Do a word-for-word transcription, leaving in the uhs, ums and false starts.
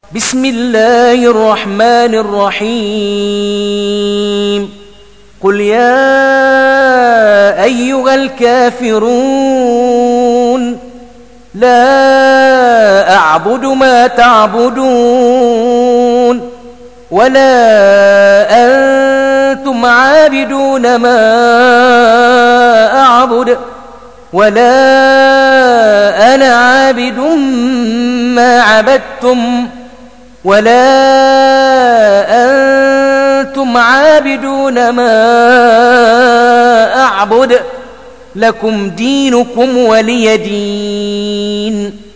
بسم الله الرحمن الرحيم قل يا أيها الكافرون لا أعبد ما تعبدون ولا أنتم عابدون ما أعبد ولا أنا عابد ما عبدتم ولا أنتم عابدون ما أعبد لكم دينكم ولي دين.